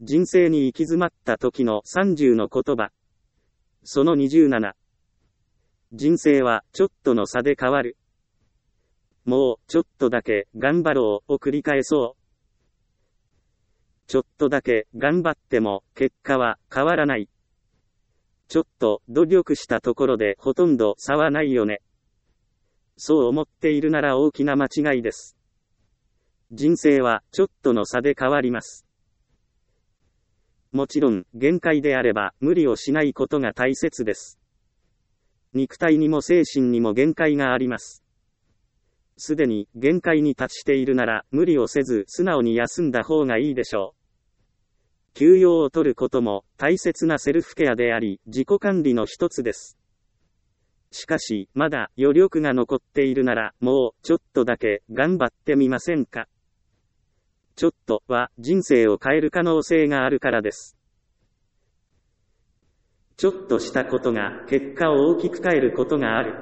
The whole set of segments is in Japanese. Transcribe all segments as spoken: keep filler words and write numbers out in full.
人生に行き詰まった時のさんじゅうの言葉。そのにじゅうなな。人生はちょっとの差で変わる。もうちょっとだけ頑張ろうを繰り返そう。ちょっとだけ頑張っても結果は変わらない。ちょっと努力したところでほとんど差はないよね。そう思っているなら大きな間違いです。人生はちょっとの差で変わります。もちろん限界であれば無理をしないことが大切です。肉体にも精神にも限界があります。すでに限界に達しているなら無理をせず素直に休んだ方がいいでしょう。休養を取ることも大切なセルフケアであり、自己管理の一つです。しかし、まだ余力が残っているなら、もうちょっとだけ頑張ってみませんか。ちょっとは人生を変える可能性があるからです。ちょっとしたことが結果を大きく変えることがある。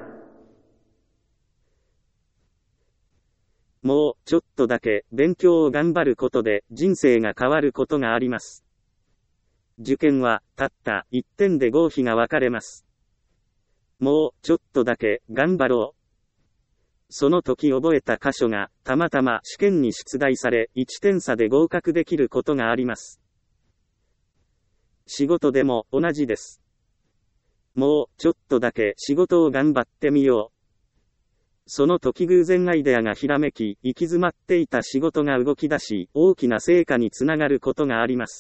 もうちょっとだけ勉強を頑張ることで人生が変わることがあります。受験はたったいってんで合否が分かれます。もうちょっとだけ頑張ろう。その時覚えた箇所がたまたま試験に出題されいってん差で合格できることがあります。仕事でも同じです。もうちょっとだけ仕事を頑張ってみよう。その時偶然アイデアがひらめき、行き詰まっていた仕事が動き出し、大きな成果につながることがあります。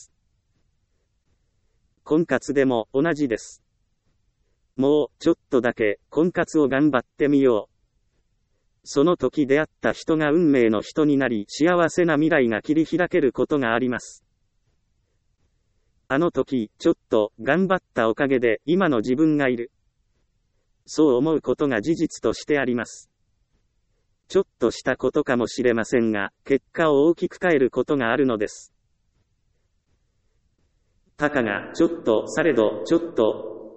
婚活でも同じです。もうちょっとだけ婚活を頑張ってみよう。その時出会った人が運命の人になり、幸せな未来が切り開けることがあります。あの時、ちょっと頑張ったおかげで今の自分がいる。そう思うことが事実としてあります。ちょっとしたことかもしれませんが、結果を大きく変えることがあるのです。たかがちょっとされどちょっと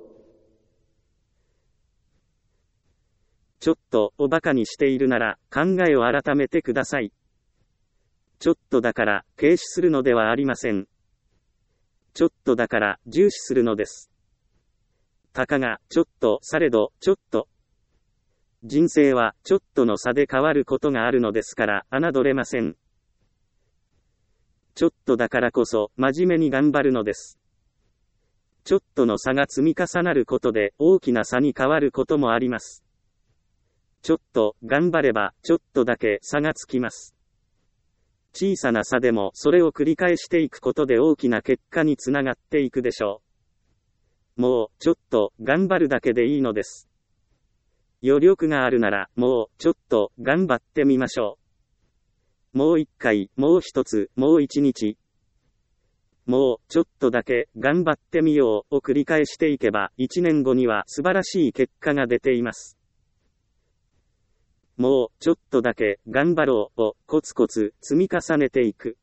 ちょっとをバカにしているなら考えを改めてください。ちょっとだから軽視するのではありません。ちょっとだから重視するのです。たかがちょっとされどちょっと。人生はちょっとの差で変わることがあるのですから侮れません。ちょっとだからこそ真面目に頑張るのです。ちょっとの差が積み重なることで大きな差に変わることもあります。ちょっと頑張ればちょっとだけ差がつきます。小さな差でもそれを繰り返していくことで大きな結果につながっていくでしょう。もうちょっと頑張るだけでいいのです。余力があるならもうちょっと頑張ってみましょう。もう一回、もう一つ、もう一日。もうちょっとだけ頑張ってみようを繰り返していけば一年後には素晴らしい結果が出ています。もうちょっとだけ頑張ろうをコツコツ積み重ねていく。